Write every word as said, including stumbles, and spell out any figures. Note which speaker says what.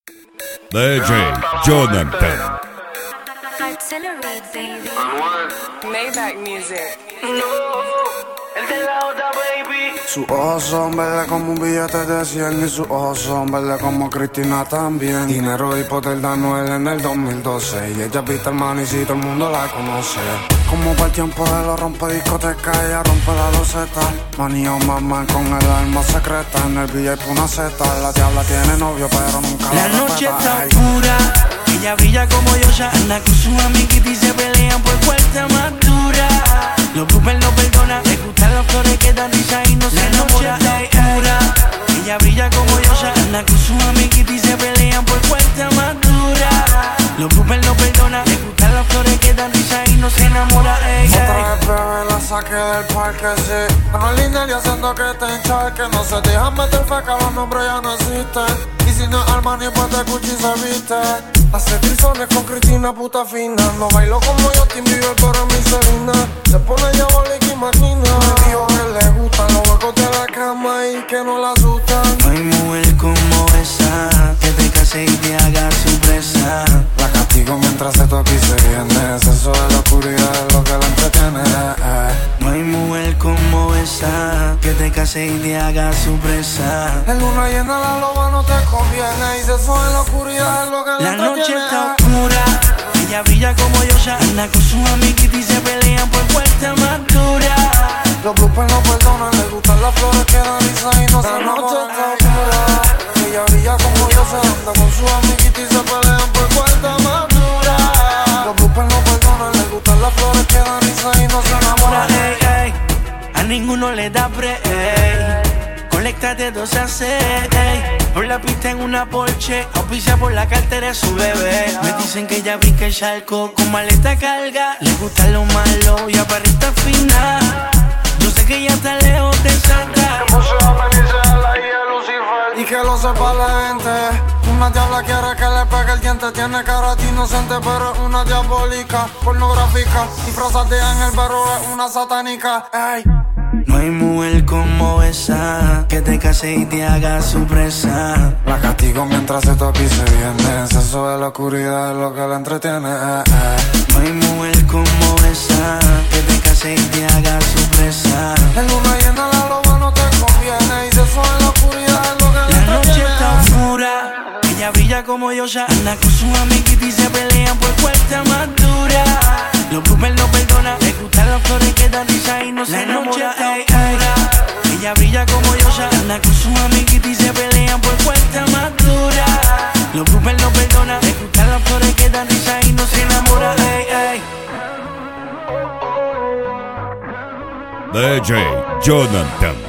Speaker 1: D J Jonathan.
Speaker 2: Accelerate, baby.
Speaker 3: Maybach music.
Speaker 4: El de la otra, baby.
Speaker 5: Sus ojos son verdes como un billete de cien y sus ojos son verdes como Cristina también. Dinero y poder de Anuel en el dos mil doce y ella viste el manicito, todo el mundo la conoce. Como para el tiempo de los rompe discoteca, ella rompe la loseta. Manía mamá con el alma secreta, en el V I P una zeta. La diabla tiene novio pero nunca
Speaker 4: La
Speaker 5: la
Speaker 4: noche
Speaker 5: respeta.
Speaker 4: está oscura, ella brilla como Yosha, anda con sus amiguitos y se pelean por fuerza más dura. Los bloopers no perdonan, le gustan las flores que dan risa y no se enamora. La noche está oscura, ella brilla como Yosha, anda con sus amiguitos y se pelean por fuerza más dura. Los bloopers no perdonan, le gustan las flores que dan risa y no se enamora. Ey,
Speaker 5: Otra vez bebé la saqué del parque, sí. Anuel y haciendo que te encharque. No se dejan meter feca, los nombres ya no existen. Y si no es Armani, pues de Gucci se viste. Hace trizones con Cristina, puta fina. No bailo como Justin Bieber, pero mi Selena. Se pone diabólica y maquina. Me dijo que le gustan los huecos de la cama y que no la asustan.
Speaker 4: no hay mujer como esa, que te case y te haga su presa.
Speaker 5: La castigo mientras se toca y se viene. Eso de la oscuridad es lo que la entretiene. eh.
Speaker 4: No hay mujer como esa, que te case y te haga su presa.
Speaker 5: En luna llena la loba no te conviene. Y si eso en la oscuridad es lo que la
Speaker 4: La
Speaker 5: entretiene.
Speaker 4: noche está oscura, ella brilla como Yosha, anda con sus amiguitos y se pelean por fuerza más dura.
Speaker 5: Los bloopers no perdonan, le gustan las flores que dan risa y no se enamoran. La noche está oscura, ella brilla como yo se anda con sus amiguitos y se pelean por cuarta más dura. Los bloopers no perdonan, le gustan las flores que dan risa y no se enamoran.
Speaker 4: Ey, ey, a ninguno le da break, colectate dos a seis, por la pista en una Porsche, auspicia por la cartera de su bebé. Me dicen que ella brinca el charco con maleta carga, le gusta lo malo y a barrita fina. Yo sé que ella está lejos de Santa.
Speaker 5: Y que lo sepa la gente. Una diabla quiere que le pegue el diente. Tiene cara de inocente pero es una diabólica. Pornográfica, disfrazada de ángel pero es una satánica. Ey.
Speaker 4: No hay mujer como esa, que te case y te haga su presa.
Speaker 5: La castigo mientras se toca y se viene. Eso de la oscuridad es lo que la entretiene. eh, eh.
Speaker 4: No hay mujer como esa, que te case y te haga su presa.
Speaker 5: En luna llena la loba no te conviene. Y si eso en la oscuridad es lo que la
Speaker 4: La noche
Speaker 5: entretiene.
Speaker 4: está oscura, ella brilla como Yosha, anda con sus amiguitos y se pelean por fuerza más dura. Los bloopers no perdonan, le gustan las flores que dan risa y no se enamora. Ey, ey. Ella brilla como Yosha, anda con sus amiguitos y se pelean por fuerza más dura. Los bloopers no perdonan, le gustan las flores que dan risa y no se enamora. Ey, ey.
Speaker 1: D J Jonathan.